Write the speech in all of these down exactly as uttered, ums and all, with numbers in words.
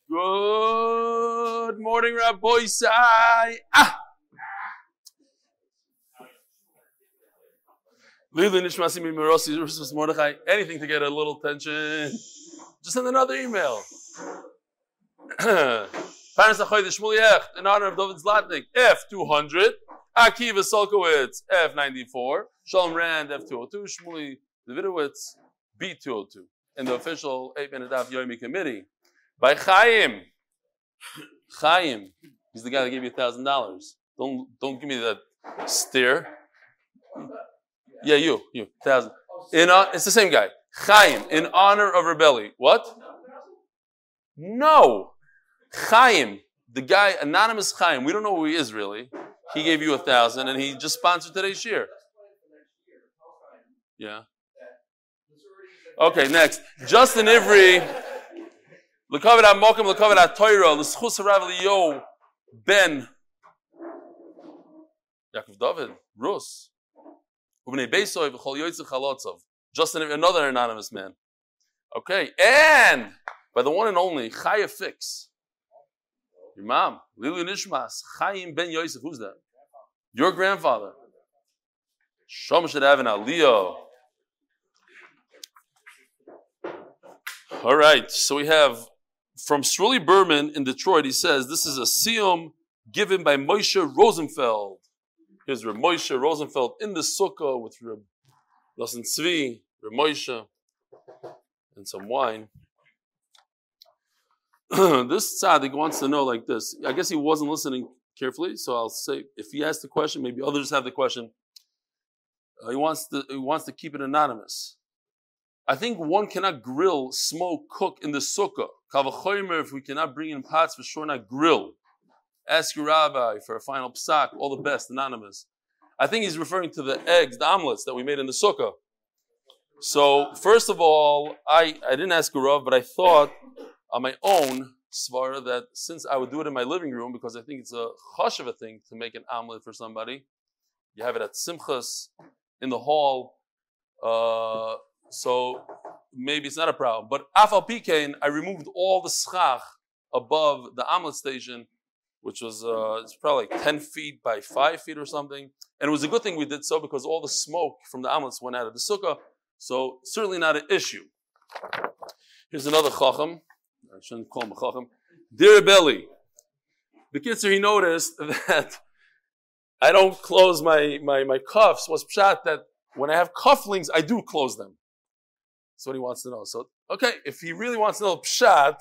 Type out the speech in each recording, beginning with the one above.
Good morning, Rabbi Sai. Ah. Lili Nishmasi Mirosi versus Mordechai. Anything to get a little tension. Just send another email. Parents Achoyde Shmuliach in honor of David Zlatnik. F two hundred. Akiva Solkowitz F ninety-four. Shalom Rand F two oh two. Shmuli Davidowitz B two oh two. In the official eight minute Daf Yomi committee. By Chaim. Chaim. He's the guy that gave you a thousand dollars. Don't don't give me that stare. Yeah, you, you, thousand. In uh, it's the same guy. Chaim, in honor of Rebelli. What? No. Chaim, the guy, anonymous Chaim. We don't know who he is really. He gave you a thousand, and he just sponsored today's shir. Yeah. Okay, next. Justin Ivry. L'kavod ha'mokim, l'kavod ha'toiro, l'schus harav Leo Ben Yaakov David Rus. Justin, another anonymous man. Okay, and by the one and only Chaya Fix, your mom, Lilu Nishmas, Chaim Ben Yosef. Who's that? Your grandfather. Shom Shadavin Leo. All right, so we have from Sruli Berman in Detroit. He says this is a siyum given by Moshe Rosenfeld. Here's Reb Moshe Rosenfeld in the sukkah with Reb Lassen Tzvi, Reb Moshe, and some wine. This tzaddik wants to know like this. I guess he wasn't listening carefully, so I'll say if he asked the question, maybe others have the question. Uh, he wants to he wants to keep it anonymous. I think one cannot grill, smoke, cook in the sukkah. Kavachomer, if we cannot bring in pots, for sure not grill. Ask your rabbi for a final psak. All the best, anonymous. I think he's referring to the eggs, the omelets that we made in the sukkah. So, first of all, I, I didn't ask a rav, but I thought on my own, svara, that since I would do it in my living room, because I think it's a chashuva thing to make an omelet for somebody, you have it at simchas, in the hall, uh, so maybe it's not a problem. But afal pikein, I removed all the schach above the omelet station, which was uh, it's probably like ten feet by five feet or something. And it was a good thing we did so because all the smoke from the omelets went out of the sukkah. So certainly not an issue. Here's another chacham. I shouldn't call him a chacham. Dear Belly, the kitzer, he noticed that I don't close my, my, my cuffs. Was pshat that when I have cufflinks, I do close them. That's what he wants to know. So, okay, if he really wants to know pshat,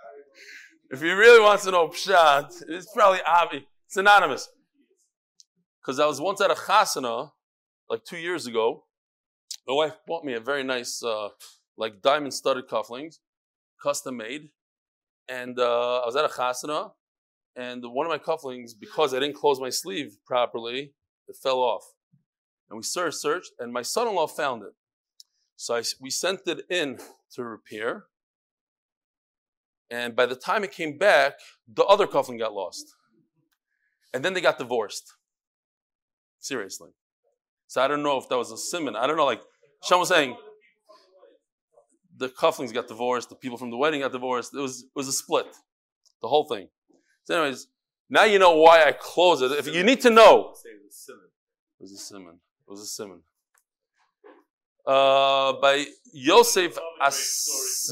If he really wants to know pshat, it's probably obvious. It's anonymous. Because I was once at a chasana, like two years ago. My wife bought me a very nice, uh, like diamond-studded cufflinks, custom made. And uh, I was at a chasana, and one of my cufflinks, because I didn't close my sleeve properly, it fell off. And we searched, searched, and my son-in-law found it. So I, we sent it in to repair. And by the time it came back, the other cuffling got lost. And then they got divorced. Seriously. So I don't know if that was a simon. I don't know, like Shem was saying, the cufflings got divorced, the people from the wedding got divorced. It was, it was a split. The whole thing. So anyways, now you know why I close it. If you need to know. It was a simon. It was a simon. Uh, by Yosef As...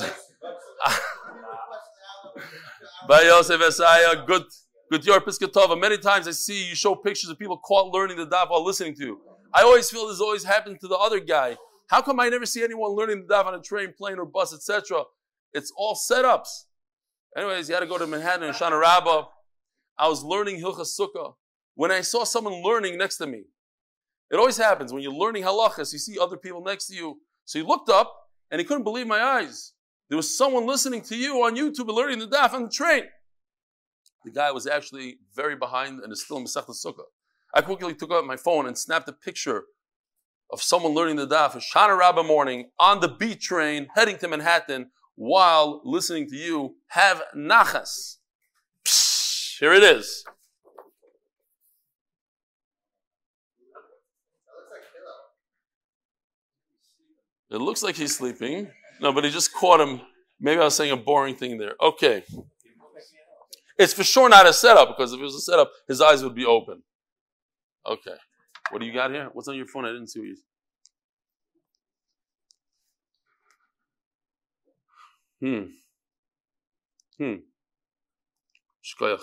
By Yosef Asaya, good, good your Piskatova. Many times I see you show pictures of people caught learning the daf while listening to you. I always feel this always happened to the other guy. How come I never see anyone learning the daf on a train, plane, or bus, et cetera? It's all setups. Anyways, you had to go to Manhattan and Shana Rabbah. I was learning Hilchas Sukkah when I saw someone learning next to me. It always happens when you're learning halachas. You see other people next to you. So he looked up and he couldn't believe my eyes. There was someone listening to you on YouTube and learning the daf on the train. The guy was actually very behind and is still in Masechta Sukkah. I quickly took out my phone and snapped a picture of someone learning the daf, a Shana Rabbah morning, on the B train, heading to Manhattan, while listening to you. Have nachas. Psh, here it is. It looks like he's sleeping. No, but he just caught him. Maybe I was saying a boring thing there. Okay. It's for sure not a setup, because if it was a setup, his eyes would be open. Okay. What do you got here? What's on your phone? I didn't see what you... Hmm. Hmm. Shkoyach.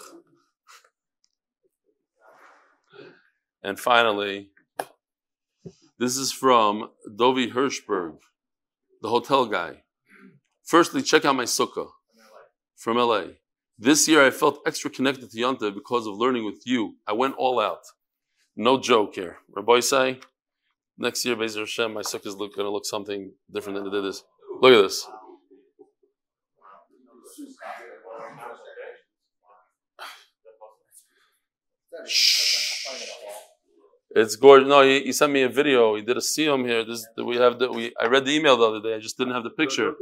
And finally, this is from Dovi Hirschberg, the hotel guy. Firstly, check out my sukkah from L A. This year I felt extra connected to Yontif because of learning with you. I went all out. No joke here. Rabbi say, next year, Be'ezer Hashem, my sukkah is going to look something different than it did this. Look at this. Shh. It's gorgeous. No, he, he sent me a video. He did a siyum here. This we have. The, we I read the email the other day. I just didn't have the picture.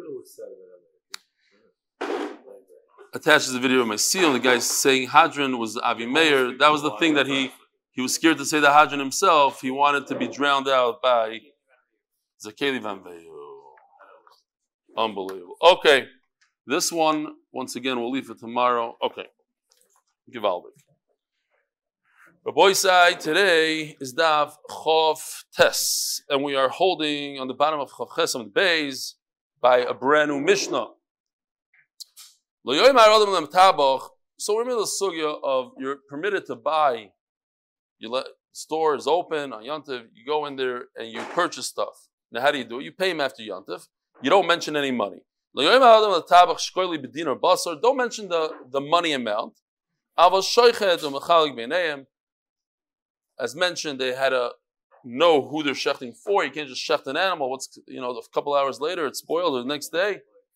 Attaches the video of my siyum. The guy's saying Hadron was Avi Meir. That was the thing that he he was scared to say the Hadron himself. He wanted to be drowned out by Zakeli Van Veyu. Unbelievable. Okay, this one once again we'll leave for tomorrow. Okay, Givaldik. Rabbi Sai, today is Daf Chof Tes, and we are holding on the bottom of Chof Ches on the base by a brand new Mishnah. So we're in the sugya of you're permitted to buy. You let store is open on Yontif. You go in there and you purchase stuff. Now, how do you do it? You pay him after Yontif. You don't mention any money. Don't mention the, the money amount. As mentioned, they had to know who they're shechting for. You can't just shecht an animal. What's, you know, a couple hours later, it's spoiled, or the next day.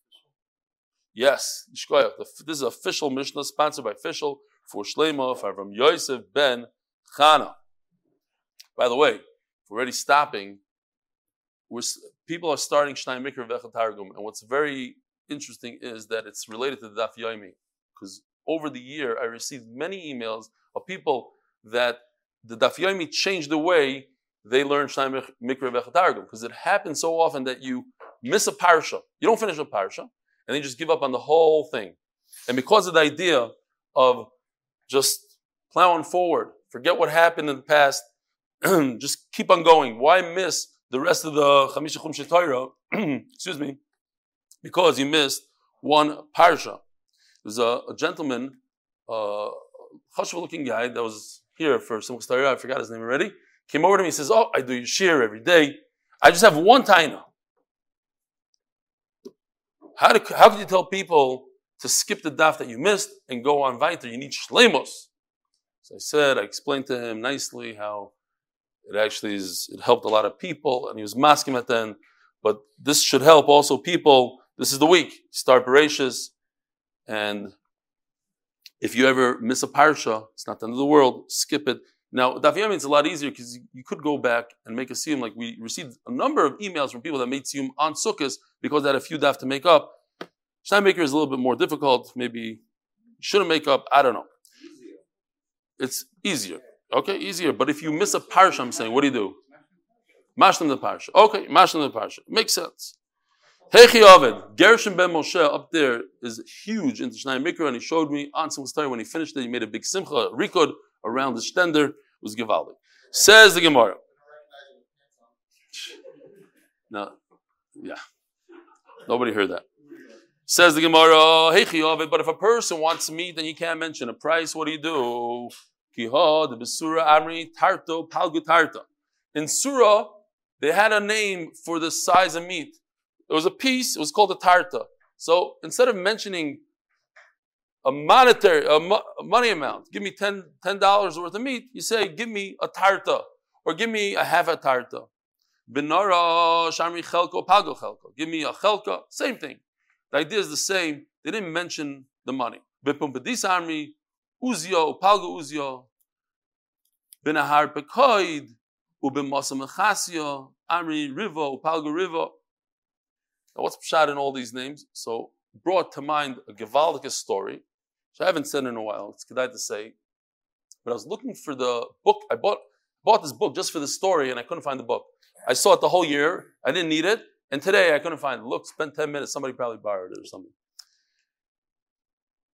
Yes, this is official Mishnah, sponsored by Fishel, for Shleima, from Yosef ben Chana. By the way, if we're already stopping, we're, people are starting Shnai Mikra V'Echad Targum, and what's very interesting is that it's related to the Daf Yomi, because over the year, I received many emails of people that the Daf Yomi changed the way they learn Shnai Mikra V'Echad Targum, because it happens so often that you miss a parsha, you don't finish a parsha, and they just give up on the whole thing. And because of the idea of just plowing forward, forget what happened in the past, just keep on going. Why miss the rest of the Chamisha Chumshei Torah? Excuse me, because you missed one parsha. There's a, a gentleman, a chashuv-looking guy that was here for Simchas Torah. I forgot his name already. Came over to me. He says, "Oh, I do shir every day. I just have one taina. How do, how could you tell people to skip the daf that you missed and go on weiter? You need shleimos." So I said, I explained to him nicely how it actually is. It helped a lot of people, and he was masking at then. But this should help also people. This is the week. Start Bereshis. And if you ever miss a parsha, it's not the end of the world, skip it. Now, Daf Yomi, it's a lot easier because you could go back and make a siyum. Like we received a number of emails from people that made siyum on Sukkot because they had a few daf to make up. Shnai Maker is a little bit more difficult. Maybe you shouldn't make up. I don't know. It's easier. Okay, easier. But if you miss a parsha, I'm saying, what do you do? Mashlim the parsha. Okay, mashlim the parsha. Makes sense. Hechi Ovid, Gershon ben Moshe up there is huge into Shnai Mikra, and he showed me on Simchas Torah when he finished it. He made a big simcha, a rikud around the stender. It was givaldik. Says the Gemara. No, yeah, nobody heard that. Says the Gemara, Hechi Ovid, but if a person wants meat and you can't mention a price, what do you do? Kiha the Besura Amri Tarto Palgu Tarta. In Surah, they had a name for the size of meat. It was a piece, it was called a tarta. So instead of mentioning a monetary, a, mo- a money amount, give me ten dollars worth of meat, you say, give me a tarta, or give me a half a tarta. Binara, shamri chelko, pago chelko. Give me a chelka, same thing. The idea is the same. They didn't mention the money. Bipumpadis amri, uzio, palgo uzio. Binahar pekoid, ubimasa mechasio, amri rivo, palgo rivo. Now, what's pshat in all these names? So, brought to mind a Gevaldic story, which I haven't said in a while. It's kedai to say, but I was looking for the book. I bought bought this book just for the story, and I couldn't find the book. I saw it the whole year. I didn't need it, and today I couldn't find it. Look, spent ten minutes. Somebody probably borrowed it or something.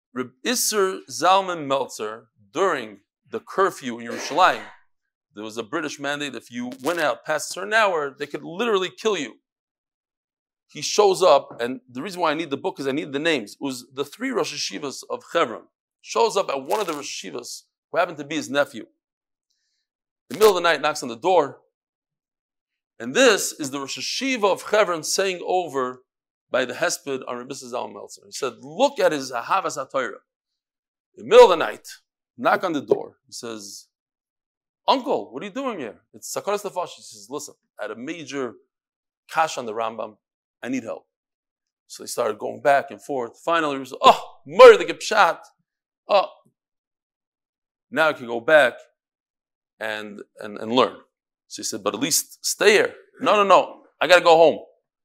Reb Isser Zalman Meltzer, during the curfew in Yerushalayim, there was a British mandate, if you went out past a certain hour, they could literally kill you. He shows up, and the reason why I need the book is I need the names. It was the three Rosh Hashivas of Hebron. Shows up at one of the Rosh Hashivas, who happened to be his nephew. In the middle of the night, knocks on the door, and this is the Rosh Hashiva of Hebron saying over by the Hesped on Rebbe Zalman Meltzer. He said, look at his Ahavas HaTorah. In the middle of the night, knock on the door. He says, Uncle, what are you doing here? It's Sakaras Nefash. He says, listen, I had a major kash on the Rambam. I need help. So they started going back and forth. Finally, he was like, oh, murder the Gepshat. Oh, now I can go back and, and, and learn. So he said, but at least stay here. No, no, no. I got to go home.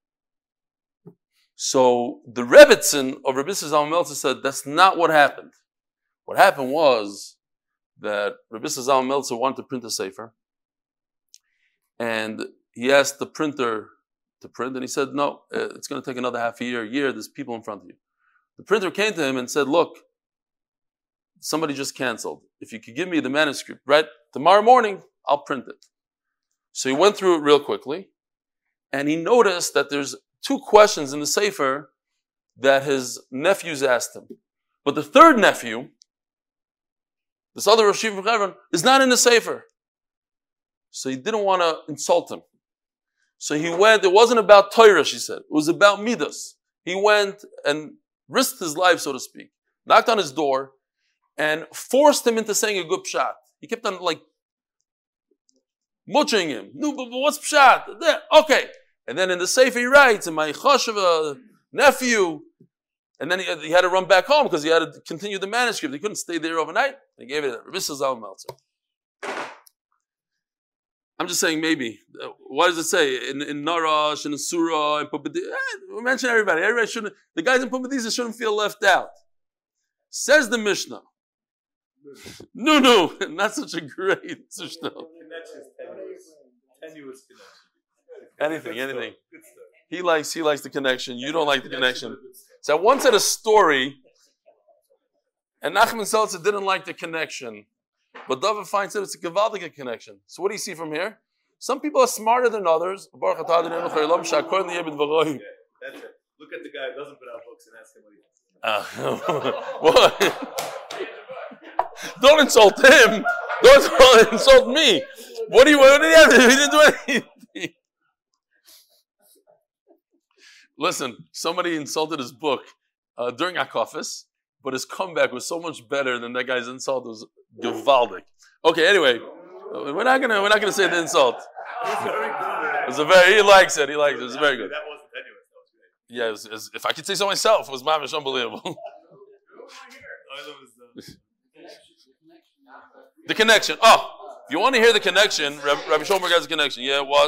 So the Rebbitzin of Rebbe Zalman Meltzer said, that's not what happened. What happened was that Rebbe Zalman Meltzer wanted to print a sefer, and he asked the printer to print, and he said, no, it's going to take another half a year, a year, there's people in front of you. The printer came to him and said, look, somebody just canceled. If you could give me the manuscript, right, tomorrow morning, I'll print it. So he went through it real quickly, and he noticed that there's two questions in the sefer that his nephews asked him. But the third nephew, this other Rosh Hashiva from Hebron, is not in the sefer. So he didn't want to insult him. So he went, it wasn't about Torah, she said. It was about Midas. He went and risked his life, so to speak, knocked on his door, and forced him into saying a good pshat. He kept on like muching him. No, but what's pshat? There, okay. And then in the sefer he writes, and my chashuva nephew, and then he, he had to run back home because he had to continue the manuscript. He couldn't stay there overnight. He gave it to Rebbe Zalman Meltzer. I'm just saying maybe. Uh, what does it say? In, in Narash, and in Surah, in Pumbedisa. Eh, we mention everybody. Everybody shouldn't, the guys in Pumbedisa shouldn't feel left out. Says the Mishnah. No, no, not such a great Mishnah. Tenuous connection. Anything, anything. He likes, he likes the connection. You don't like the connection. So I once had a story, and Nachman Seltzer didn't like the connection, but David Fein said it's a gewaltige connection. So what do you see from here? Some people are smarter than others. Yeah, that's it. Look at the guy who doesn't put out books and ask him what he thinks. Uh, don't insult him. Don't insult me. What do you? What did he have? He didn't do anything. Listen, somebody insulted his book uh, during Akafis, but his comeback was so much better than that guy's insult. It was gewaldig. Okay, anyway, we're not gonna we're not gonna say the insult. It was a very he likes it. He likes it. It was very good. That wasn't tenuous. That was great. Yeah, it was, it was, if I could say so myself, it was mamish unbelievable. The connection. Oh, if you want to hear the connection, Rabbi Schoenberg has a connection. Yeah, what?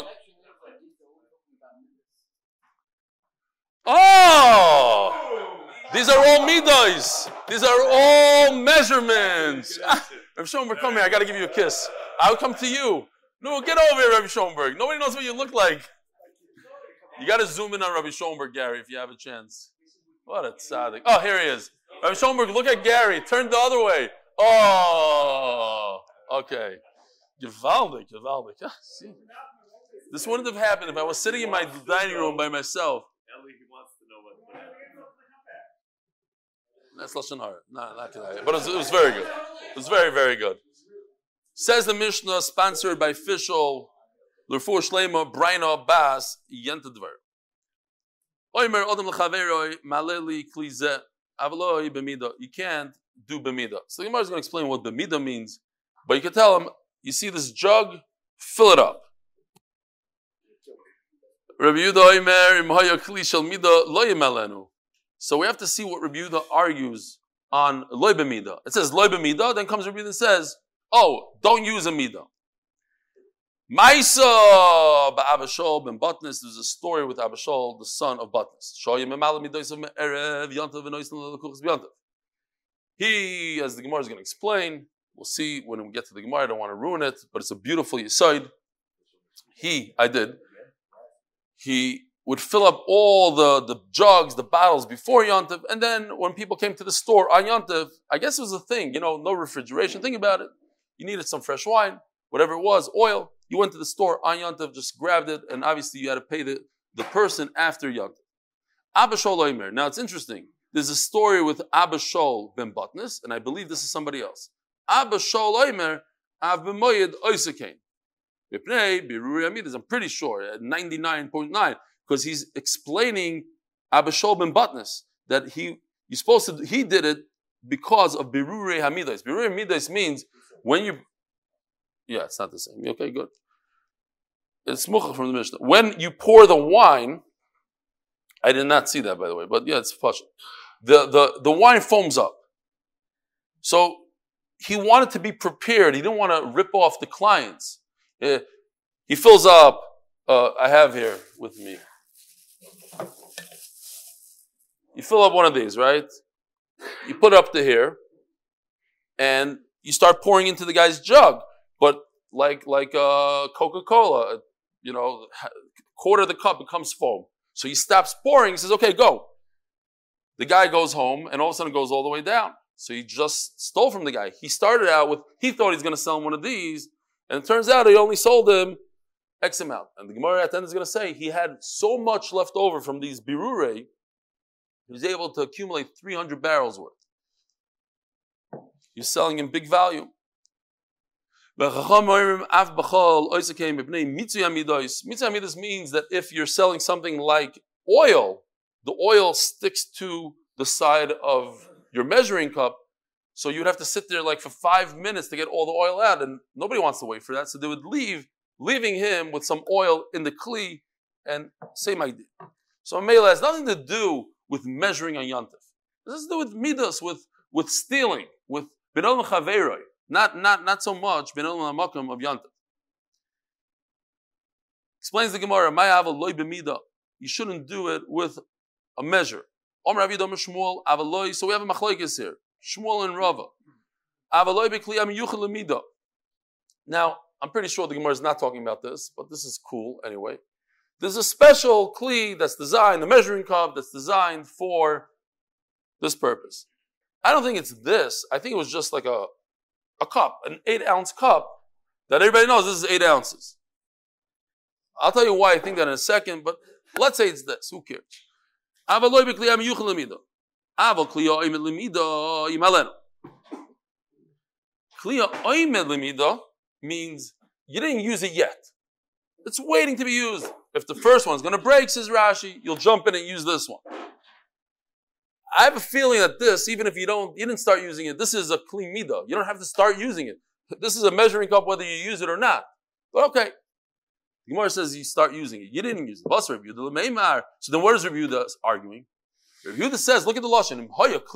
Oh, these are all midos. These are all measurements. Ah, Rabbi Schoenberg, come here. I got to give you a kiss. I'll come to you. No, get over here, Rabbi Schoenberg. Nobody knows what you look like. You got to zoom in on Rabbi Schoenberg, Gary, if you have a chance. What a tzaddik. Oh, here he is. Rabbi Schoenberg, look at Gary. Turn the other way. Oh, okay. Gewaldig, gewaldig. Ah, see. This wouldn't have happened if I was sitting in my dining room by myself. Ellie, he wants to know what happened. That's Lashon Hara. No, not tonight. But it was, it was very good. It was very, very good. Says the Mishnah, sponsored by Fishel, L'Refuah Shlema, Braina Bas, Yentadver. Oimer Odom L'Chaveroi, Maleli Klizeh, Avaloi B'mida. You can't do B'mida. So the Gemara is going to explain what B'mida means, but you can tell him, you see this jug, fill it up. Rabbi Yehuda Oimer, Im Haya Kli Shel Mida, Lo Yemelenu. So we have to see what Rabbi Yehuda argues on Lo B'mida. It says Lo B'mida, then comes Rabbi Yehuda and says, oh, don't use a midah. Maisa ba'Abishol ben Batnis. There's a story with Abishol, the son of Batnis. He, as the Gemara is going to explain, we'll see when we get to the Gemara. I don't want to ruin it, but it's a beautiful yisoid. He, I did. He would fill up all the, the jugs, the bottles before Yontif, and then when people came to the store on Yontif, I guess it was a thing, you know, no refrigeration. Think about it. You needed some fresh wine, whatever it was, oil. You went to the store on Yontif, just grabbed it, and obviously you had to pay the, the person after Yontif. Abba Shol Omer. Now it's interesting. There's a story with Abba Shol ben Batnis, and I believe this is somebody else. Abba Shol Omer, Av b'moyed oisekain. I'm pretty sure, at ninety-nine point nine, because he's explaining Abba Shol ben Batnis, that he, you're supposed to, he did it because of Birurei Hamidos. Birurei Hamidos means when you, yeah, it's not the same. Okay, good. It's Mucha from the Mishnah. When you pour the wine, I did not see that, by the way, but yeah, it's Pasha. The, the, the wine foams up. So he wanted to be prepared. He didn't want to rip off the clients. Uh, he fills up, uh, I have here with me. You fill up one of these, right? You put it up to here, and you start pouring into the guy's jug. But like like uh, Coca-Cola, you know, quarter of the cup becomes foam. So he stops pouring. He says, "Okay, go." The guy goes home, and all of a sudden it goes all the way down. So he just stole from the guy. He started out with, he thought he's going to sell him one of these, and it turns out he only sold him X amount. And the Gemara at the end is going to say he had so much left over from these birurei, he was able to accumulate three hundred barrels worth. He's selling in big value. Mitzuyamidos means that if you're selling something like oil, the oil sticks to the side of your measuring cup, so you'd have to sit there like for five minutes to get all the oil out, and nobody wants to wait for that, so they would leave, leaving him with some oil in the kli, and same idea. So Mela has nothing to do with measuring on Yontif. This has to do with midas, with, with stealing, with B'nol Chaveroi. Not, not, not so much B'nol Makom of Yontif. Explains the Gemara, Ma'ava loy b'mida. You shouldn't do it with a measure. Omer Rav Yidom Shmuel, Avaloi. So we have a machlokes here. Shmuel and Rava. Avaloi b'kli am yuchel l'mida. Now, I'm pretty sure the Gemara is not talking about this, but this is cool anyway. There's a special kli that's designed, the measuring cup that's designed for this purpose. I don't think it's this. I think it was just like a, a cup, an eight ounce cup that everybody knows this is eight ounces. I'll tell you why I think that in a second, but let's say it's this. Who cares? Avaloi b'kli am yuchel l'mida. Aval kli ha'omed l'mida yimalenu. Kli ha'omed l'mida means you didn't use it yet. It's waiting to be used. If the first one's going to break, says Rashi, you'll jump in and use this one. I have a feeling that this, even if you don't, you didn't start using it, this is a clean midah. You don't have to start using it. This is a measuring cup whether you use it or not. But okay. The Gemara says you start using it. You didn't use it. So then what is Rabbi Yehuda arguing? Rabbi Yehuda says, look at the lashon.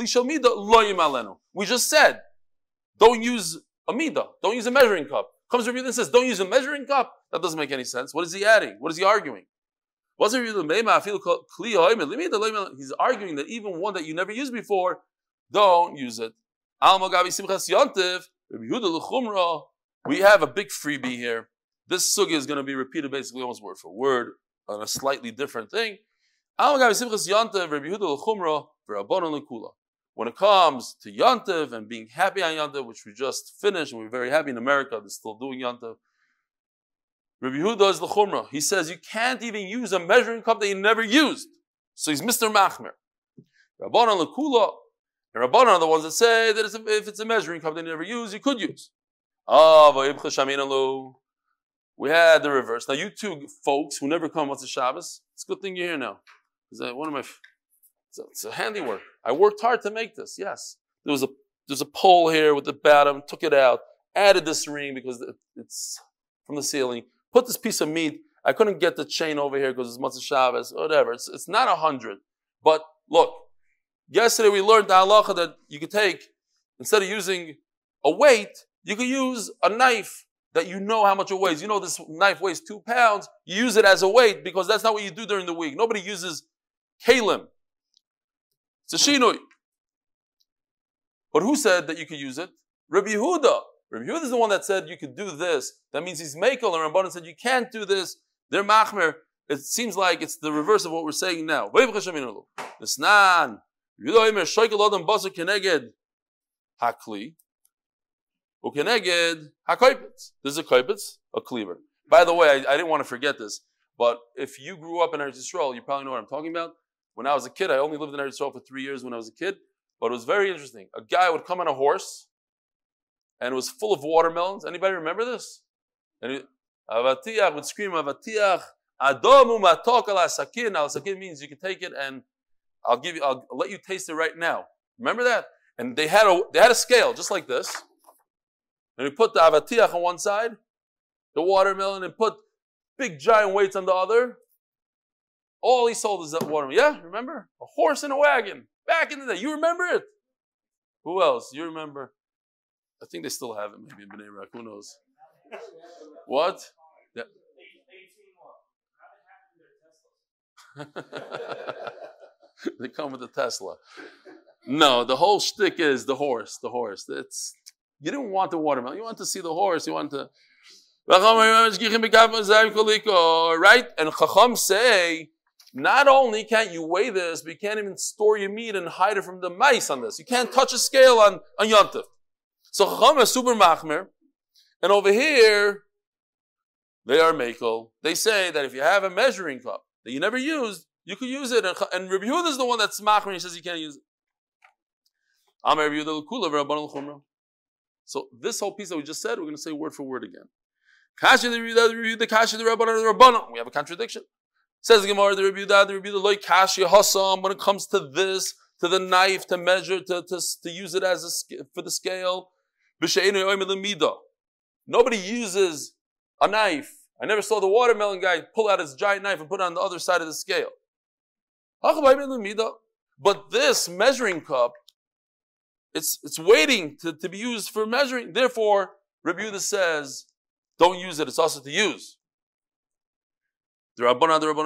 We just said, don't use a midah. Don't use a measuring cup. Comes Rabbi Yehuda and says, don't use a measuring cup. That doesn't make any sense. What is he adding? What is he arguing? He's arguing that even one that you never used before, don't use it. We have a big freebie here. This sugya is going to be repeated basically almost word for word on a slightly different thing. When it comes to Yontiv and being happy on Yontiv, which we just finished, and we're very happy in America, they're still doing Yontiv. Rabbi Yehuda is the Chumrah. He says you can't even use a measuring cup that you never used. So he's Mister Machmer. Rabbanan L'Kula. And Rabbanan are the ones that say that it's a, if it's a measuring cup that you never use, you could use. We had the reverse. Now you two folks who never come once a Shabbos, it's a good thing you're here now. Because one of my, it's a, it's a handiwork. I worked hard to make this, yes. There was a there's a pole here with the bottom, took it out, added this ring because it's from the ceiling. Put this piece of meat. I couldn't get the chain over here because it's Matzah Shabbos, whatever. It's, it's not a hundred. But look, yesterday we learned the halacha that you could take, instead of using a weight, you could use a knife that you know how much it weighs. You know this knife weighs two pounds. You use it as a weight because that's not what you do during the week. Nobody uses kalim. It's a shinui. But who said that you could use it? Rabbi Yehuda. Rabbi Yehuda is the one that said you could do this. That means he's Mekel, and Rabbanan said you can't do this. They're Machmer. it seems like it's the reverse of what we're saying now. Nisnan, hakli, ukeneged hakoipitz. There's a koipitz, a cleaver. By the way, I, I didn't want to forget this, but if you grew up in Eretz Yisrael, you probably know what I'm talking about. When I was a kid, I only lived in Eretz Yisrael for three years when I was a kid, but it was very interesting. A guy would come on a horse, and it was full of watermelons. Anybody remember this? And it, Avatiach would scream, Avatiach, Adomu matok al sakin. Al sakin means you can take it and I'll give you, I'll let you taste it right now. Remember that? And they had a they had a scale just like this. And he put the avatiach on one side, the watermelon, and put big giant weights on the other. All he sold is that watermelon. Yeah, remember? A horse and a wagon. Back in the day. You remember it? Who else? You remember? I think they still have it maybe in Bnei Brak. Who knows? What? Yeah. They come with the Tesla. No, the whole shtick is the horse. The horse. It's you didn't want the watermelon. You want to see the horse. You want to. Right? And Chacham say, not only can't you weigh this, but you can't even store your meat and hide it from the mice on this. You can't touch a scale on, on Yom Tov. So Chacham is super machmer. And over here, they are mekel. They say that if you have a measuring cup that you never used, you could use it. And, and Rabbi Yehuda is the one that's machmer and he says you can't use it. So this whole piece that we just said, we're going to say word for word again. We have a contradiction. Says the Gemara, the Rabbi Yehuda, the Rabbi Yehuda, loy kashya hasam. When it comes to this, to the knife, to measure, to, to, to use it as a, for the scale, nobody uses a knife. I never saw the watermelon guy pull out his giant knife and put it on the other side of the scale. But this measuring cup, it's it's waiting to, to be used for measuring. Therefore, Rabbi Yehuda says, don't use it, it's also to use. When it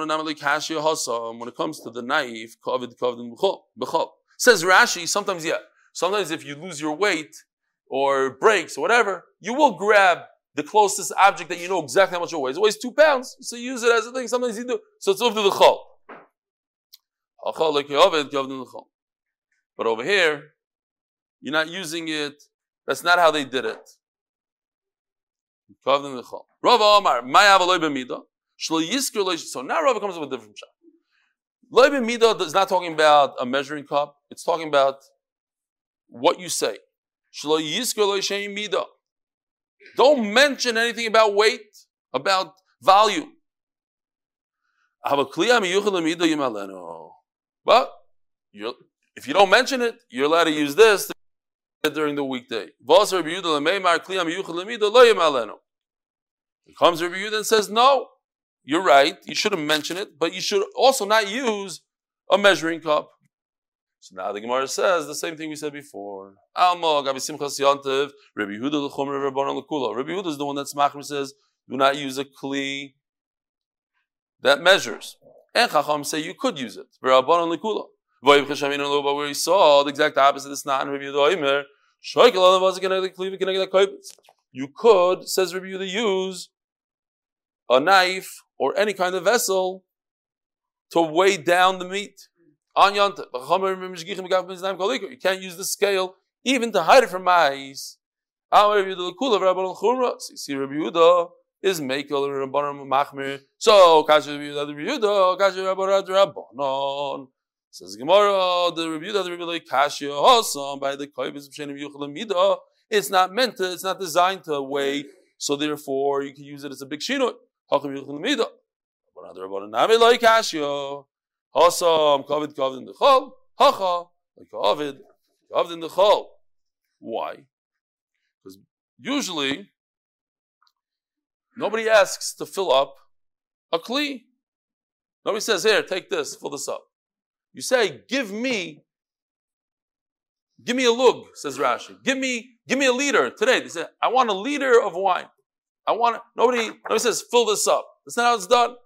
comes to the knife, says Rashi, sometimes, yeah, sometimes if you lose your weight or breaks or whatever, you will grab the closest object that you know exactly how much it weighs. It weighs two pounds, so you use it as a thing. Sometimes you do. So it's over the chol. But over here, you're not using it. That's not how they did it. So now Rava comes up with a different shot. Loy b'midah is not talking about a measuring cup. It's talking about what you say. Don't mention anything about weight, about volume. But if you don't mention it, you're allowed to use this during the weekday. He comes Rabbi Yehuda and says, no, you're right, you shouldn't mention it, but you should also not use a measuring cup. So now the Gemara says the same thing we said before. Rabbi Yehuda is the one that Smachim says, do not use a kli that measures. And Chacham say you could use it. Where he saw the exact opposite. It's not in Rabbi Yehuda. You could, says Rabbi Yehuda, use a knife or any kind of vessel to weigh down the meat on Yom Tov. You can't use the scale even to hide it from mice. So you see, Rabbi Yehuda is mekel Rabbanon machmir. So Kash Rabbi Yehuda, Kash Rabbanon. Says Gemara, the Rabbi Yehuda, the Rabbi Yehuda, Kash Yosam by the koivus b'shenim yuchel midah. It's not meant to. It's not designed to weigh. So therefore, you can use it as a big shinut. Hakam yuchel midah. But Rabbanon nami loy Kash Yo. Hasam kavid kavid in the chol. Hacha like kavid kavid in the chol. Why? Because usually nobody asks to fill up a kli. Nobody says, here, take this, fill this up. You say, give me, give me a lug, says Rashi. Give me, give me a liter today. They say, I want a liter of wine. I want, nobody, nobody says, fill this up. That's not how it's done.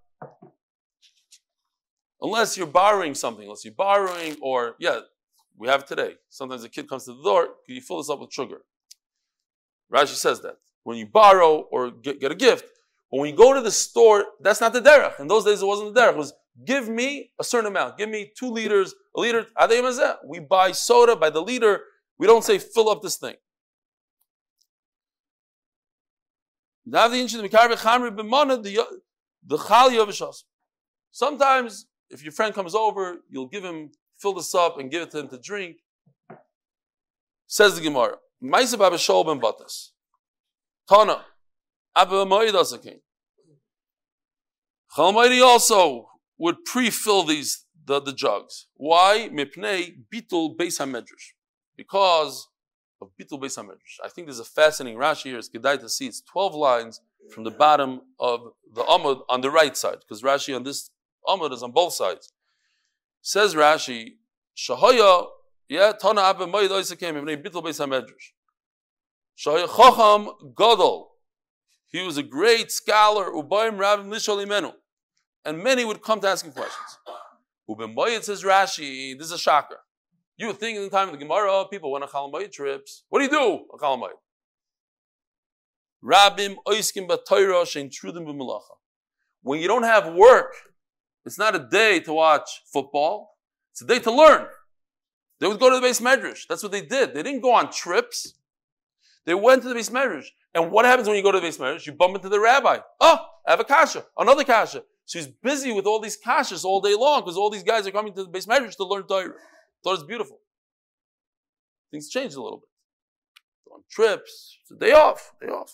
Unless you're borrowing something, unless you're borrowing, or, yeah, we have it today. Sometimes a kid comes to the door, can you fill this up with sugar? Rashi says that. When you borrow or get, get a gift, But when you go to the store, that's not the derech. In those days, it wasn't the derech. It was, give me a certain amount. Give me two liters, a liter. We buy soda by the liter. We don't say, fill up this thing. Sometimes, if your friend comes over, you'll give him, fill this up and give it to him to drink. Says the Gemara, Ma'aseh Abba Shaul ben Batas. Tana, Abba Moed Asakin. Chal Moedi also would pre-fill these, the, the jugs. Why? Mipnei bitul beis hamedrash. Because of bitul beis hamedrash. I think there's a fascinating Rashi here. It's kedai to see. It's twelve lines from the bottom of the Amud on the right side. Because Rashi on this Amud is on both sides. Says Rashi, Shahaya, yeah, Tana Abba Moed Asakin, Mipnei bitul beis hamedrash. Shahaya Chacham Gadol. He was a great scholar, Ubayim Rabbim Lishol Imenu. And many would come to ask him questions. Uben Moed says Rashi, this is a shocker. You would think in the time of the Gemara, people went on Chal Moed trips. What do you do on Chal Moed? Rabbim Oiskim B'Torah Shein Trudim B'Melacha. When you don't have work, it's not a day to watch football. It's a day to learn. They would go to the Beis Medrash. That's what they did. They didn't go on trips. They went to the Beis Medrash. And what happens when you go to the Beis Medrash? You bump into the rabbi. Oh, I have a kasha, another kasha. So he's busy with all these kashas all day long because all these guys are coming to the Beis Medrash to learn Torah. Torah is beautiful. Things changed a little bit. Go on trips. It's a day off. Day off.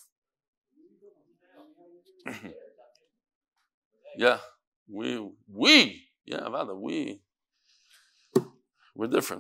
Yeah. We, we, yeah, Avada, we, we're different.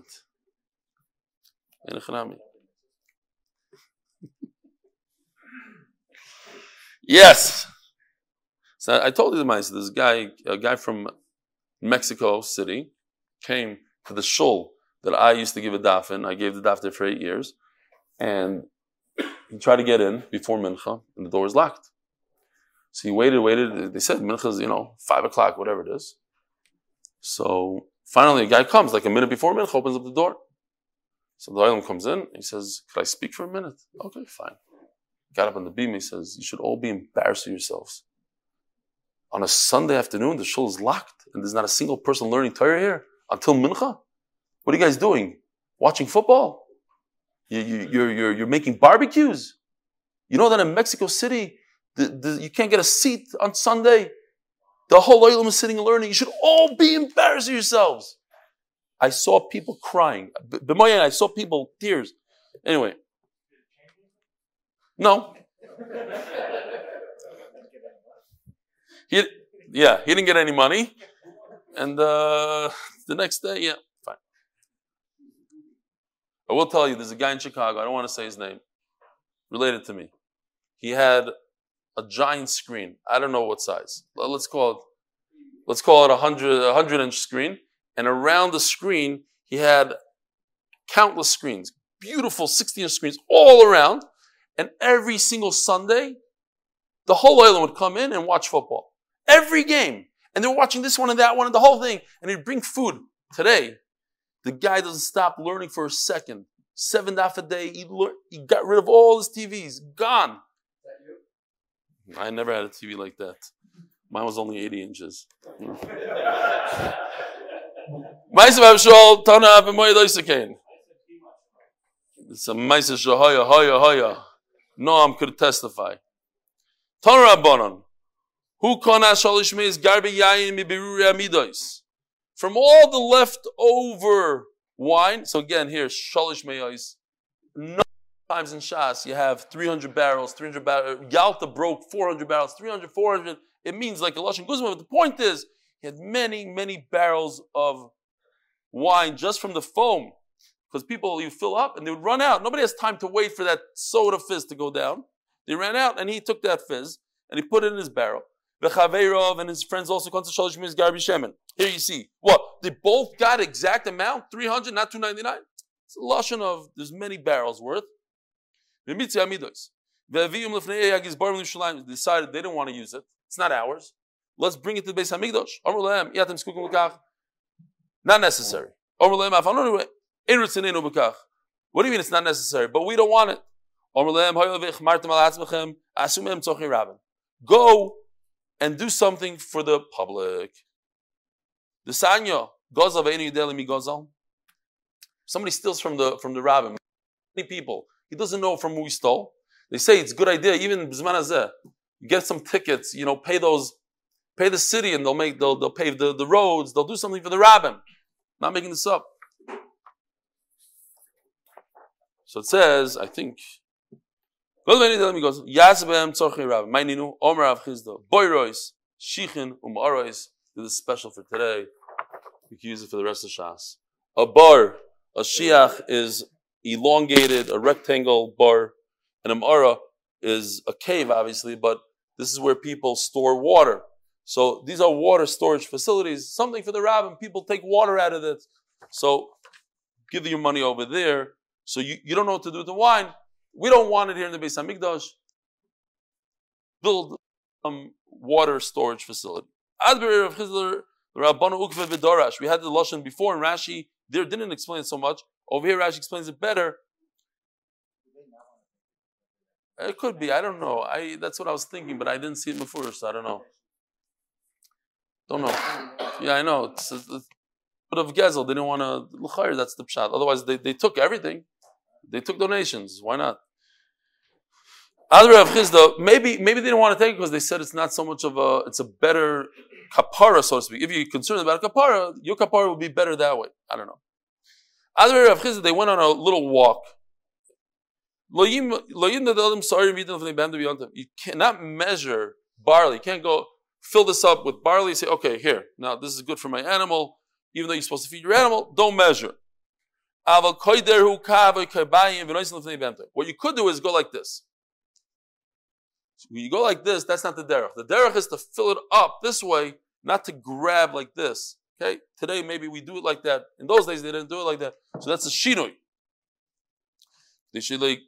Yes. So I told you the mice. This guy, a guy from Mexico City, came to the shul that I used to give a daf in. I gave the daf there for eight years, and he tried to get in before mincha, and the door was locked. So he waited, waited. They said mincha's, you know, five o'clock, whatever it is. So finally, a guy comes like a minute before mincha, opens up the door. So the Olam comes in. He says, "Could I speak for a minute?" Okay, fine. Got up on the beam. He says, "You should all be embarrassed of yourselves. On a Sunday afternoon, the shul is locked, and there's not a single person learning Torah here until mincha. What are you guys doing? Watching football? You, you, you're, you're, you're making barbecues. You know that in Mexico City, the, the, you can't get a seat on Sunday. The whole Olam is sitting and learning. You should all be embarrassed of yourselves." I saw people crying. B'moyen, I saw people, tears. Anyway. No. He, yeah, he didn't get any money. And uh, the next day, yeah, fine. I will tell you, there's a guy in Chicago, I don't want to say his name, related to me. He had a giant screen. I don't know what size. Let's call it, let's call it a hundred, a hundred inch screen. And around the screen, he had countless screens, beautiful sixty inch screens all around. And every single Sunday, the whole island would come in and watch football. Every game. And they were watching this one and that one and the whole thing. And he'd bring food. Today, the guy doesn't stop learning for a second. Seven daf a day. He, learned, he got rid of all his T Vs. Gone. Is that you? I never had a T V like that. Mine was only eighty inches. It's a Maisa Shahaya, Haya, Haya. No, I'm could testify. Tana Rabbanon. Who kana shalish meis garbi yayin mi beruri amidos. From all the leftover wine. So again, here shalish meis. No times in Shas you have three hundred barrels, three hundred barrels. Yalta broke four hundred barrels, three hundred, four hundred. It means like a lashon guzma. But the point is, he had many, many barrels of wine just from the foam. Because people, you fill up and they would run out. Nobody has time to wait for that soda fizz to go down. They ran out and he took that fizz and he put it in his barrel. V'chaveirov and his friends also come to shalosh meis garbi shemen. Here you see. What? They both got exact amount? three hundred, not two ninety-nine? It's a lashon of, there's many barrels worth. They decided they didn't want to use it. It's not ours. Let's bring it to the Beis HaMikdash. Not necessary. What do you mean it's not necessary? But we don't want it. go and do something for the public. The Sanya, Gozal ve'enu yidei mi gozal. Somebody steals from the from the rabbi. Many people. He doesn't know from who he stole. They say it's a good idea, even b'zman hazeh. You get some tickets, you know, pay those, pay the city, and they'll make they'll they'll pave the, the roads, they'll do something for the rabbin. Not making this up. So it says, I think. Yasbem tzorchei rabbi. Ma'ininu Omer Rav Chizda. Boirois, Shichin, Umarois. This is special for today. We can use it for the rest of Shas. A bar, a shiach is elongated, a rectangle bar, and a mara is a cave, obviously, but this is where people store water. So these are water storage facilities, something for the rabbin. People take water out of it. So give your money over there. So you, you don't know what to do with the wine. We don't want it here in the Beis Hamikdash. Build a um, water storage facility. We had the Lashon before, and Rashi there didn't explain it so much. Over here, Rashi explains it better. It could be. I don't know. I that's what I was thinking, but I didn't see it before, so I don't know. Don't know. Yeah, I know. It's a, a bit of Gezel. They didn't want to l'chayr. That's the pshat. Otherwise, they, they took everything. They took donations. Why not? Other Rav Chizda, maybe maybe they didn't want to take it because they said it's not so much of a. It's a better kapara, so to speak. If you're concerned about a kapara, your kapara will be better that way. I don't know. Other Rav Chizda, they went on a little walk. You cannot measure barley. You can't go fill this up with barley and say, okay, here, now this is good for my animal. Even though you're supposed to feed your animal, don't measure. What you could do is go like this. When you go like this, that's not the derech. The derech is to fill it up this way, not to grab like this. Okay? Today, maybe we do it like that. In those days, they didn't do it like that. So that's a shinui. They should like,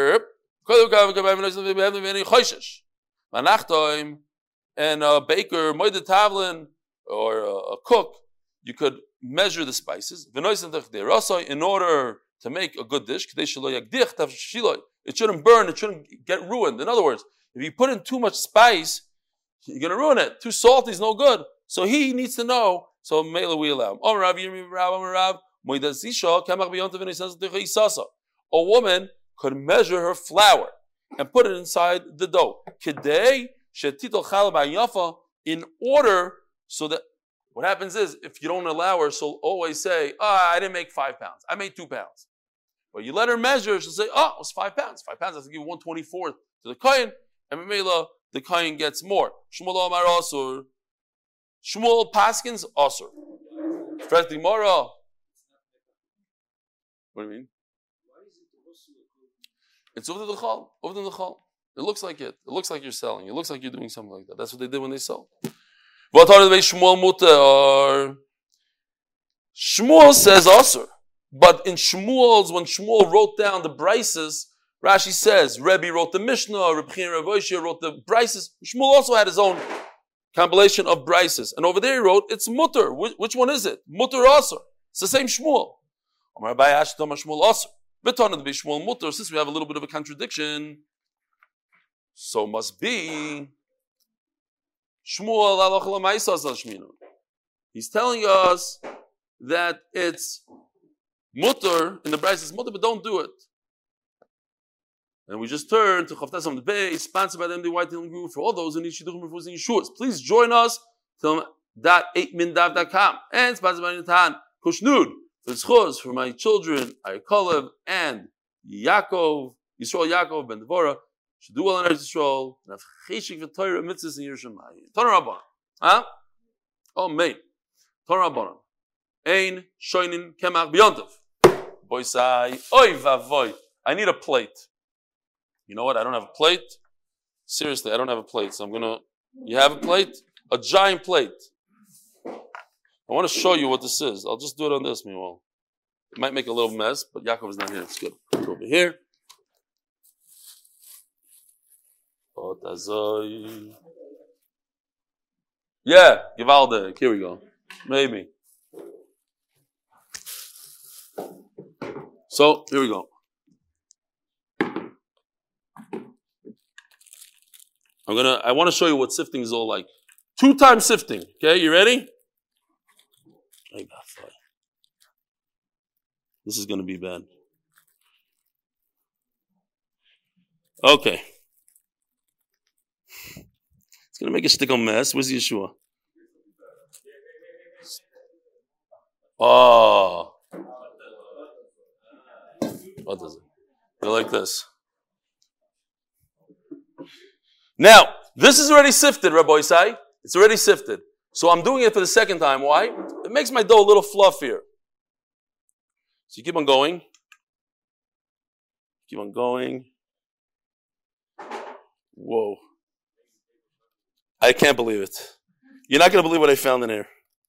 and a baker, moide tavlin, or a, a cook, you could measure the spices in order to make a good dish. It shouldn't burn, it shouldn't get ruined. In other words, if you put in too much spice, you're going to ruin it. Too salty is no good. So he needs to know. So Mela we allow him. A woman could measure her flour and put it inside the dough. In order so that what happens is, if you don't allow her, she'll always say, oh, I didn't make five pounds. I made two pounds. But you let her measure, she'll say, oh, it was five pounds. Five pounds, I have to give one twenty-fourth to the kohen, and Mamela, the kohen gets more. Shmuel Amar Asur. Shmuel Paskins Asur. First Gemara. What do you mean? It's over the chal. Over the chal. It looks like it. It looks like you're selling. It looks like you're doing something like that. That's what they did when they sell. Shmuel says Asur. But in Shmuel's, when Shmuel wrote down the brises, Rashi says, Rebbe wrote the Mishnah, Rebbe Chaim Rav Oshia wrote the brises. Shmuel also had his own compilation of brises. And over there he wrote, it's mutter. Which, which one is it? Mutter Asur. It's the same Shmuel. Since we have a little bit of a contradiction, so must be Shmuel Aloch Lamaisas Al Shminu. He's telling us that it's mutter in the Bryce, it's mutter, but don't do it. And we just turn to Chavtas on the base, sponsored by the M D Y Telling Group for all those who need Shidduchim Rufus and Yeshuas. Please join us till dot eight mindav dot com and sponsored by Natan Kushnud for Tzchuz for my children Ayakalev and Yaakov Yisrael Yaakov Ben Devorah. Should do well in Eretz Yisrael and have cheshik v'toyra mitzvahs in Yerushalayim. Torah Rabbanon, huh? Oh, mate. Torah Rabbanon. Ein shoinin kemach b'yontav. Boy say, oy vavoy. I need a plate. You know what? I don't have a plate. Seriously, I don't have a plate. So I'm gonna. You have a plate? A giant plate. I want to show you what this is. I'll just do it on this meanwhile. It might make a little mess, but Yaakov is not here. It's good. Go over here. Yeah, Givalde. Here we go. Maybe. So, here we go. I'm gonna. I want to show you what sifting is all like. Two times sifting. Okay, you ready? I got five. This is gonna be bad. Okay. It's gonna make a stickle mess. Where's Yeshua? Oh. What does it? Go like this. Now, this is already sifted, Rabbi Isai. It's already sifted. So I'm doing it for the second time. Why? It makes my dough a little fluffier. So you keep on going. Keep on going. Whoa. I can't believe it. You're not going to believe what I found in here.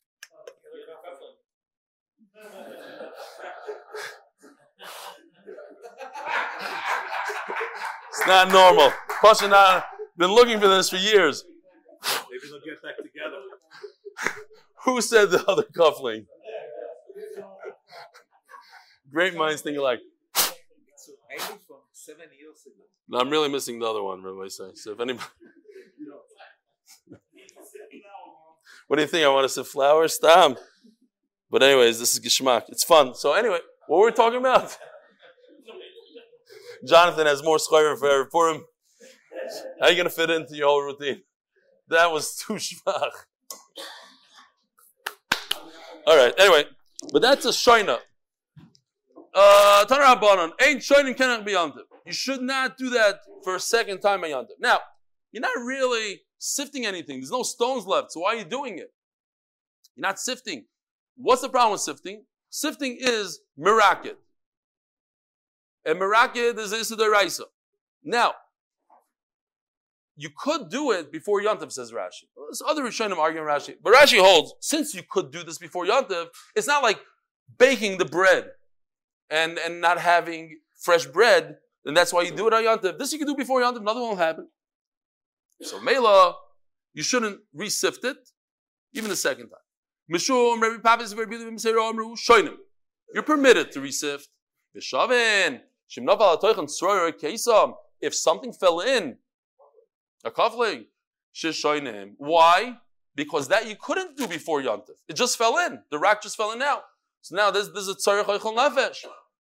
It's not normal. Pasha and I have been looking for this for years. Maybe they'll get back together. Who said the other cuffling? Great minds think alike. So maybe from seven years ago. No, I'm really missing the other one, Rabbi say. So if anybody, what do you think? I want to say flowers, Stam. But anyways, this is Gishmak. It's fun. So anyway, what were we talking about? Jonathan has more schayrim for for him. How are you going to fit into your whole routine? That was too shmach. All right. Anyway, but that's a shoyna. Uh, Tanar Habanan ain't shoynim cannot be yontiv. You should not do that for a second time on yontiv. Now, you're not really sifting anything. There's no stones left. So why are you doing it? You're not sifting. What's the problem with sifting? Sifting is mirakid. And mirakid is Issa D'Oraisa. Now, you could do it before Yontif, says Rashi. Well, there's other Rishonim arguing Rashi. But Rashi holds, since you could do this before Yontif, it's not like baking the bread and, and not having fresh bread, and that's why you do it on Yontif. This you can do before Yontif, nothing will happen. So Mela, you shouldn't re-sift it, even the second time. Mishum, Rabbi Papis, Rabbi Bilim, Seir Amru, Shoinim. You're permitted to re-sift. Vishavin, Shimnov al Atoich and Sroyer Kesam. If something fell in, a kafling, Shishoinim. Why? Because that you couldn't do before Yontif. It just fell in. The rack just fell in now. So now this, this is a Tzarech Eichel Nefesh.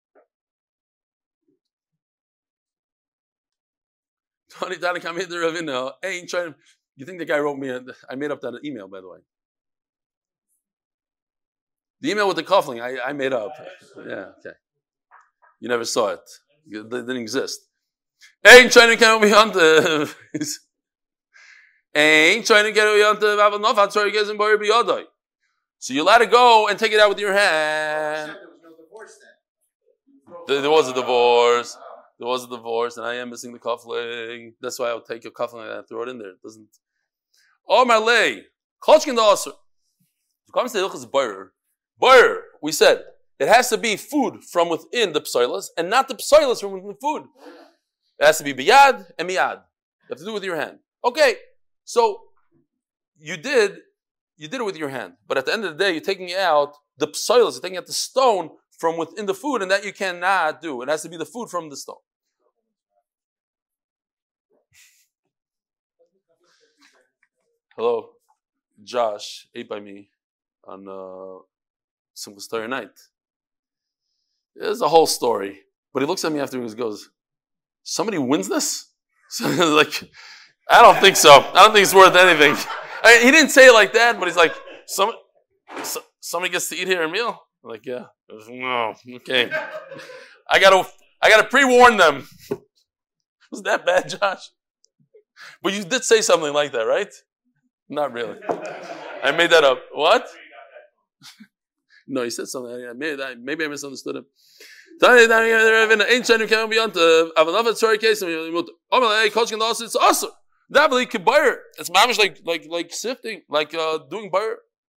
Tony Tani come here to Ravina. Ain't trying. You think the guy wrote me? A, I made up that email, by the way. The email with the kafling, I, I made up. Yeah, okay. You never saw it. It didn't exist. Ain't trying to get me on the. Ain't trying to get me on the. Have enough. I'm sorry, guys, and boy, be other. So you let it go and take it out with your hand. There was no divorce then. There, there was a divorce. There was a divorce, and I am missing the kafling. That's why I'll take your kafling and throw it in there. It doesn't. Oh my lay, kolchkin the aser. If it comes to the ilchus boyer, boyer, we said it has to be food from within the psoilas, and not the psoilas from within the food. It has to be biyad and miyad. You have to do it with your hand. Okay, so you did, you did it with your hand, but at the end of the day, you're taking out the psoilas, you're taking out the stone from within the food, and that you cannot do. It has to be the food from the stone. Hello, Josh ate by me on uh, Simchas Torah night. There's a whole story, but he looks at me afterwards and goes, "Somebody wins this?" So like, I don't think so. I don't think it's worth anything. I mean, he didn't say it like that, but he's like, "Some, so, somebody gets to eat here a meal." I'm like, yeah. Was, no, okay. I gotta, I gotta pre-warn them. Was that bad, Josh? But you did say something like that, right? Not really. I made that up. What? No, he said something. I made that. Maybe I misunderstood him. It's mamish like like like sifting, like uh, doing bar.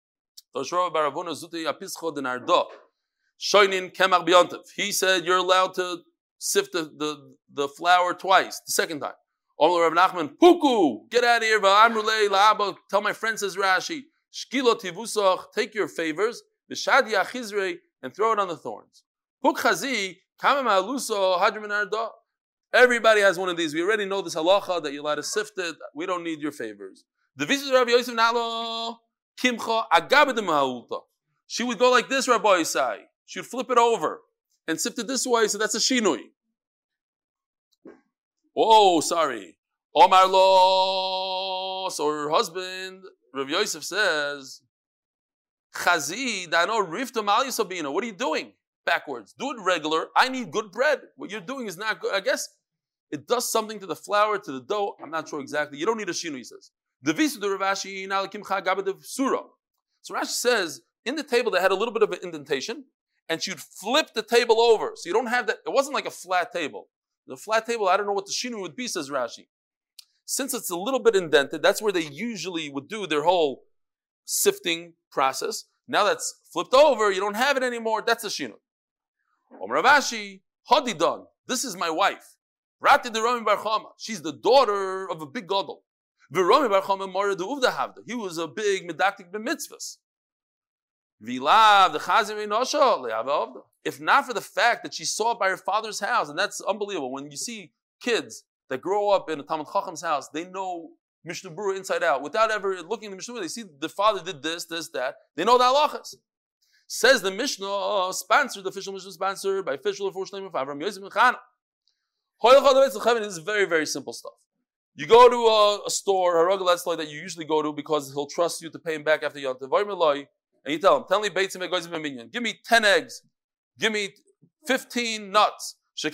He said you're allowed to sift the, the, the flour twice, the second time. Rav Nachman, Puku, get out of here. Tell my friend, says Rashi, take your favors, and throw it on the thorns. Everybody has one of these. We already know this halacha that you're allowed to sift it. We don't need your favors. The visit Rabbi Yosef Nalo Kimcha Agabadim Ha'ulta. She would go like this, Rabbi Yisai. She would flip it over and sift it this way, so that's a shinui. Oh, sorry. Omar lo. So her husband, Rabbi Yosef, says, Chazi, dano rifta mal yisabina. What are you doing? Backwards. Do it regular. I need good bread. What you're doing is not good. I guess it does something to the flour, to the dough. I'm not sure exactly. You don't need a shinu, he says. The visu de Ravashi nalakim chagabadev surah. So Rashi says, in the table they had a little bit of an indentation, and she'd flip the table over. So you don't have that. It wasn't like a flat table. The flat table, I don't know what the shinu would be, says Rashi. Since it's a little bit indented, that's where they usually would do their whole sifting process. Now that's flipped over, you don't have it anymore, that's a shinu. Om Ravashi, Hadidan, this is my wife. Rati de Rami Bar Chama. She's the daughter of a big gadol. V'Rami Bar Chama Mara de Uvda Havda. He was a big medactic b'mitzvahs. V'Lav the Chazim Inosha le'Avda. If not for the fact that she saw it by her father's house, and that's unbelievable. When you see kids that grow up in a Talmud Chacham's house, they know Mishnah Berurah inside out. Without ever looking at the Mishnah Berurah, they see the father did this, this, that. They know the halachas. Says the Mishnah, sponsored, the official Mishnah sponsored by official of Avram Yosef and Chana. This is very, very simple stuff. You go to a, a store, a Haragal that you usually go to because he'll trust you to pay him back after Yom Tov, and you tell him, tell me, give me ten eggs, give me fifteen nuts. This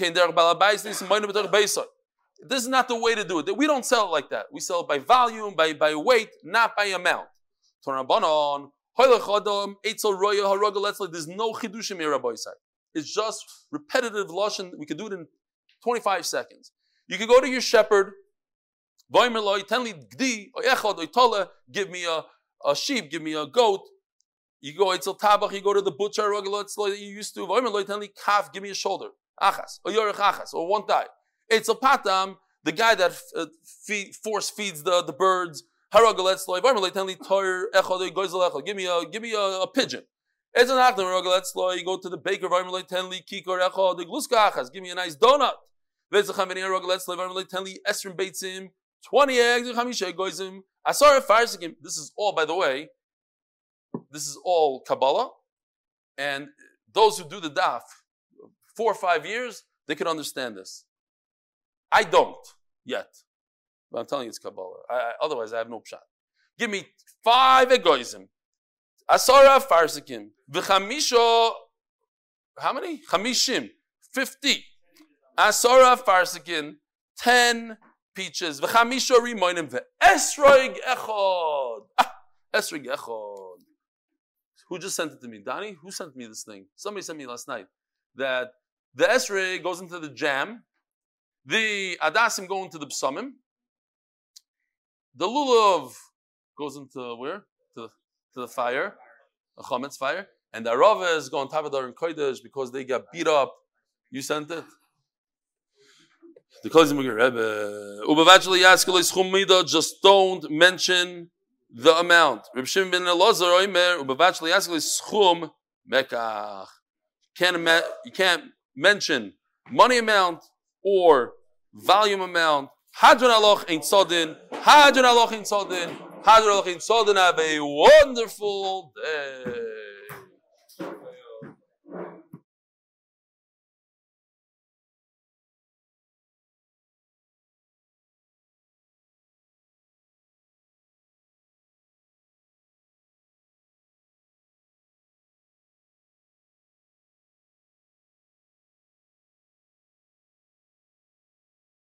is not the way to do it. We don't sell it like that. We sell it by volume, by, by weight, not by amount. There's no chidushim here, Rabbi Yisai. It's just repetitive lashon. We could do it in twenty-five seconds. You could go to your shepherd, give me a, a sheep, give me a goat. You go Eitzel Tabach, you go to the butcher that you used to, give me a shoulder, achas, or yorech achas, or one thigh. Eitzel Patam, the guy that uh, feed, force feeds the, the birds, give me a give me a, a pigeon. You go to the baker, give me a nice donut. twenty eggs. This is all, by the way, this is all Kabbalah. And those who do the daf four or five years, they can understand this. I don't yet. But I'm telling you it's Kabbalah. I, I, otherwise, I have no pshat. Give me five egoism. Asara farsikim. V'chamisho, how many? Chamishim. Fifty. Asara farsikin. Ten peaches. V'chamisho rimoinim. V'esroig echod. Ah, esroig echod. Who just sent it to me? Donnie? Who sent me this thing? Somebody sent me last night. That the esrog goes into the jam. The adasim go into the psamim. The lulav goes into where? To the, to the fire, a chametz fire. And the aravas go on top of the kodesh because they got beat up. You sent it? The Kozim Rebbe. Ubavachli Yaskele Schumida, just don't mention the amount. Reb Shimon ben Elazar Oimer, Ubavachli Yaskele Schum Mekach. You can't mention money amount or volume amount. Hadron aloch ein sodin. Hadron aloch ein sodin. Hadron aloch ein sodin. Have a wonderful day.